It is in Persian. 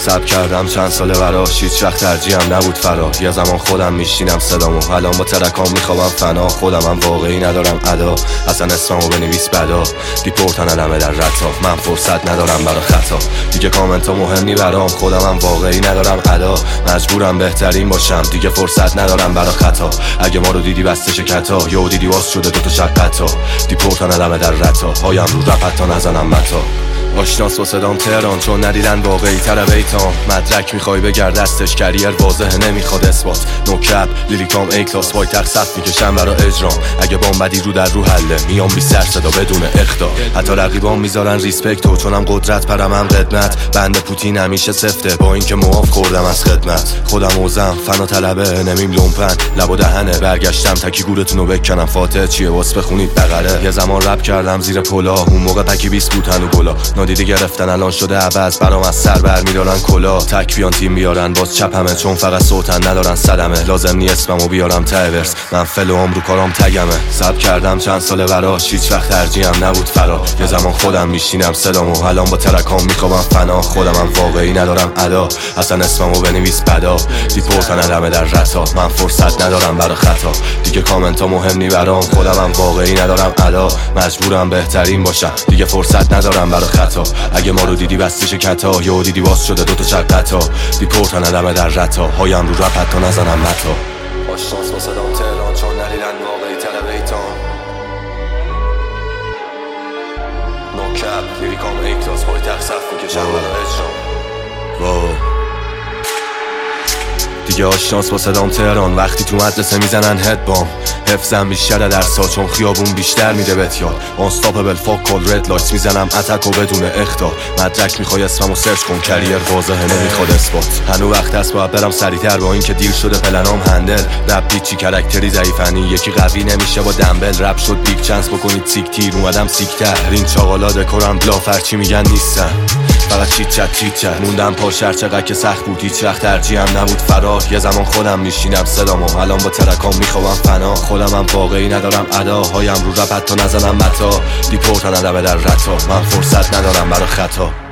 صبر کردم چند ساله براش، هیچ وقت ترجیحم نبود فرار. یه زمان خودم میشینم صدامو، الان با ترکام میخوام فنا. خودمم واقعی ندارم ادا، اصلا اسممو بنویس بدا. دیپورتن علمه در رتا، من فرصت ندارم برا خطا. دیگه کامنتا مهم نی برام، خودمم واقعی ندارم ادا. مجبورم بهترین باشم، دیگه فرصت ندارم برا خطا. اگه ما رو دیدی بسته شکتا، یا دیدی واس شده دوتا شقتا. دیپورتن علمه در رتا، پایم رو رپ حتی نزنم متا. آشناس با صدام تهران، چون ندیدن واقعی تر بیتام. مدرک میخوای بگرد دستش، کریر واضحه نمیخواد اثبات. نوکپ لیریکام ای کلاس، وای تق صف میکشم برا اجرام. اگه بامبدی رو در رو حله، میام بی سر صدا بدون اخطار. حتی رقیبام میذارن ریسپکتو، چونم قدرت پرمم قدمت. بند پوتین همیشه سفته، با اینکه معاف خوردم از خدمت. خودم اوزم فنا طلبه، نمیم لومپن لب و دهنه. برگشتم تکی گورتونو بکنم، فاتح چیه واس بخونید بغله. یه زمان رپ کردم زیر پلا، اون موقع پکی 20 بود هنو گلا. نادیده گرفتن الان شده عوض، برام از سر بر میدارن کلا. تک بیان تیم بیارن باز چپمه، چون فقط صوتن ندارن صدمه. لازم نی اسممو بیارم ته ورس، من فلوام رو کارام تگمه. صبر کردم چند ساله براش، هیچ وقت ترجیحم نبود فرار. یه زمان خودم میشینم صدامو، الان با ترکام میخوام فنا. خودمم واقعی ندارم ادا، اصلا اسممو بنویس بدا. دیپورتن علمه در رتا، من فرصت ندارم برا خطا. دیگه کامنتا مهم نی برام، خودمم واقعی ندارم ادا. مجبورم بهترین باشم، دیگه فرصت ندارم برا خطا. اگه ما رو دیدی بسته شکتا، یا دیدی واس شده دوتا شقتا. دیپورتن علمه در رتا، پایم رو رپ حتی نزنم متا. آشناس با صدام تهران، چون ندیدن واقعی تر بیتام. نوکپ لیریکام ای کلاس، وای تق صف میکشم برا اجرام. دیگه آشناس با صدام تهران، وقتی تو مدرسه میزنن هدبام. حفظم بیشتره درسا، چون خیابون بیشتر میده بهت یاد. آنستاپبل فاک کال رد لایت، میزنم اتک و بدون اخطار. مدرک میخوای اسممو سرچ کن، کریر واضحه نمیخواد اثبات. هنو وقت هست باید برم سریعتر، با اینکه دیر شده پلنام هندل. رپ پیچی کرکتری ضعیفنی، یکی قوی نمیشه با دمبل. رپ شد بیگ چانس بکنید سیک تیر، اومدم سیکتر. این چاقالا دکورم بلافر چی میگن نیستن، فقط چیت موندم پاشر. چقدر که سخت بود، هیچ وقت ترجیحم نبود فرار. یه زمان خودم میشینم صدامو، الان با ترکام میخوام فنا. خودمم واقعی ندارم ادا، هایم رو رپ حتی نزنم متا. دیپورتن علمه در رتا، من فرصت ندارم برا خطا.